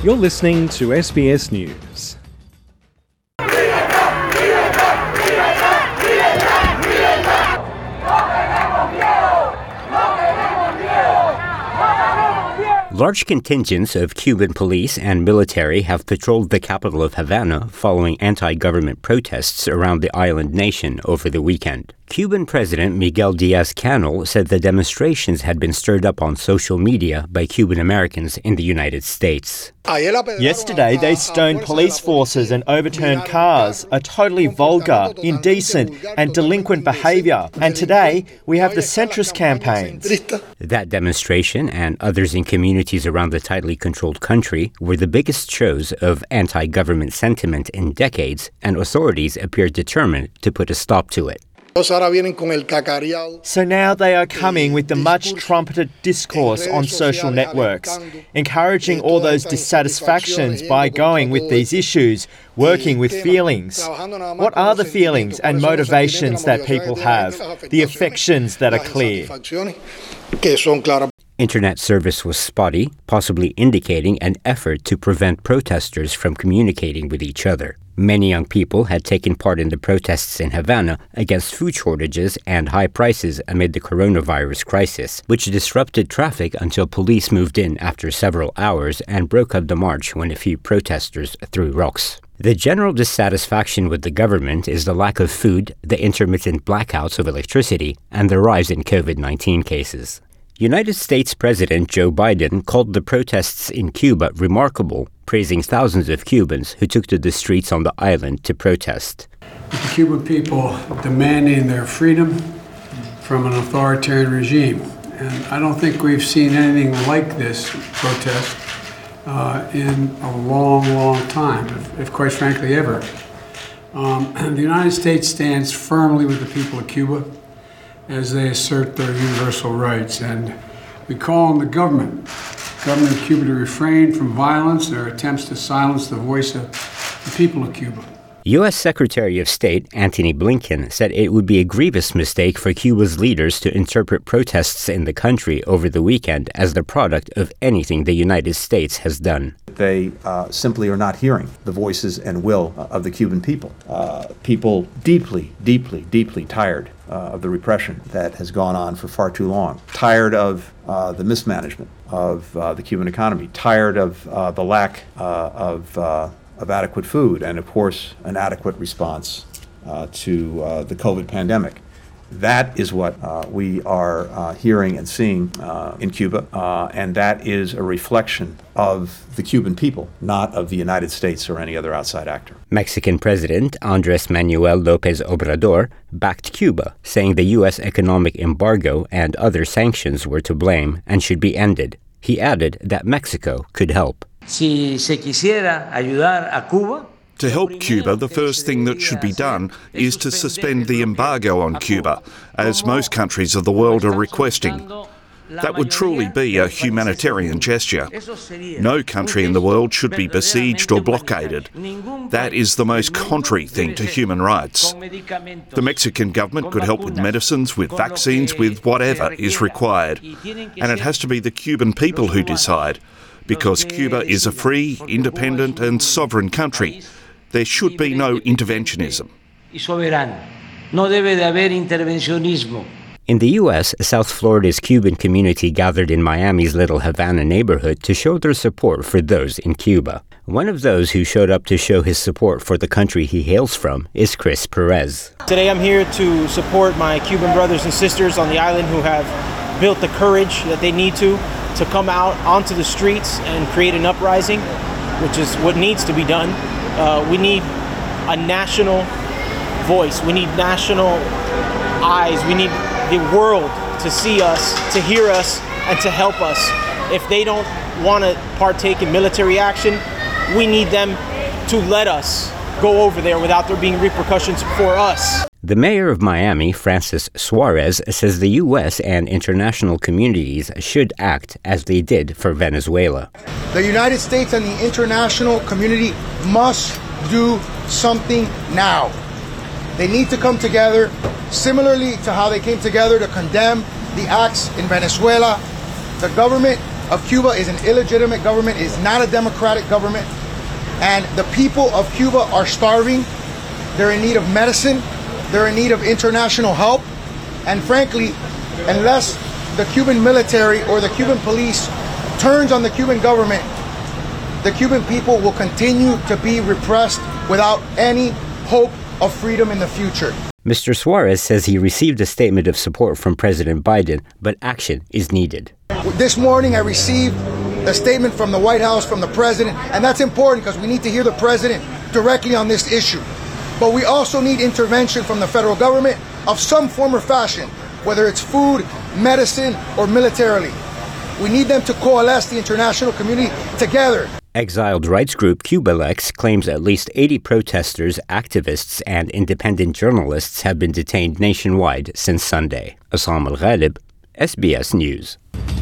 You're listening to SBS News. Large contingents of Cuban police and military have patrolled the capital of Havana following anti-government protests around the island nation over the weekend. Cuban President Miguel Diaz-Canel said the demonstrations had been stirred up on social media by Cuban Americans in the United States. Yesterday, they stoned police forces and overturned cars, a totally vulgar, indecent and delinquent behaviour. And today, we have the centrist campaigns. That demonstration and others in communities around the tightly controlled country were the biggest shows of anti-government sentiment in decades, and authorities appeared determined to put a stop to it. So now they are coming with the much trumpeted discourse on social networks, encouraging all those dissatisfactions by going with these issues, working with feelings. What are the feelings and motivations that people have? The affections that are clear. Internet service was spotty, possibly indicating an effort to prevent protesters from communicating with each other. Many young people had taken part in the protests in Havana against food shortages and high prices amid the coronavirus crisis, which disrupted traffic until police moved in after several hours and broke up the march when a few protesters threw rocks. The general dissatisfaction with the government is the lack of food, the intermittent blackouts of electricity, and the rise in COVID-19 cases. United States President Joe Biden called the protests in Cuba remarkable, praising thousands of Cubans who took to the streets on the island to protest. The Cuban people demanding their freedom from an authoritarian regime. And I don't think we've seen anything like this protest in a long, long time, if quite frankly ever. The United States stands firmly with the people of Cuba as they assert their universal rights. And we call on the government of Cuba to refrain from violence or attempts to silence the voice of the people of Cuba. U.S. Secretary of State Antony Blinken said it would be a grievous mistake for Cuba's leaders to interpret protests in the country over the weekend as the product of anything the United States has done. They simply are not hearing the voices and will of the Cuban people. People deeply, deeply, deeply tired of the repression that has gone on for far too long. Tired of the mismanagement of the Cuban economy. Tired of the lack of adequate food and, of course, an adequate response to the COVID pandemic. That is what we are hearing and seeing in Cuba, and that is a reflection of the Cuban people, not of the United States or any other outside actor. Mexican President Andrés Manuel López Obrador backed Cuba, saying the U.S. economic embargo and other sanctions were to blame and should be ended. He added that Mexico could help. Si se quisiera ayudar a Cuba, to help Cuba, the first thing that should be done is to suspend the embargo on Cuba, as most countries of the world are requesting. That would truly be a humanitarian gesture. No country in the world should be besieged or blockaded. That is the most contrary thing to human rights. The Mexican government could help with medicines, with vaccines, with whatever is required. And it has to be the Cuban people who decide, because Cuba is a free, independent and sovereign country. There should be no interventionism. In the U.S., South Florida's Cuban community gathered in Miami's Little Havana neighborhood to show their support for those in Cuba. One of those who showed up to show his support for the country he hails from is Chris Perez. Today I'm here to support my Cuban brothers and sisters on the island who have built the courage that they need to come out onto the streets and create an uprising, which is what needs to be done. We need a national voice. We need national eyes. We need the world to see us, to hear us, and to help us. If they don't want to partake in military action, we need them to let us go over there without there being repercussions for us. The mayor of Miami, Francis Suarez, says the U.S. and international communities should act as they did for Venezuela. The United States and the international community must do something now. They need to come together, similarly to how they came together to condemn the acts in Venezuela. The government of Cuba is an illegitimate government, is not a democratic government, and the people of Cuba are starving. They're in need of medicine. They're in need of international help. And frankly, unless the Cuban military or the Cuban police turns on the Cuban government, the Cuban people will continue to be repressed without any hope of freedom in the future. Mr. Suarez says he received a statement of support from President Biden, but action is needed. This morning I received a statement from the White House, from the president, and that's important because we need to hear the president directly on this issue. But we also need intervention from the federal government of some form or fashion, whether it's food, medicine, or militarily. We need them to coalesce the international community together. Exiled rights group Cubalex claims at least 80 protesters, activists, and independent journalists have been detained nationwide since Sunday. Assam Al-Ghalib, SBS News.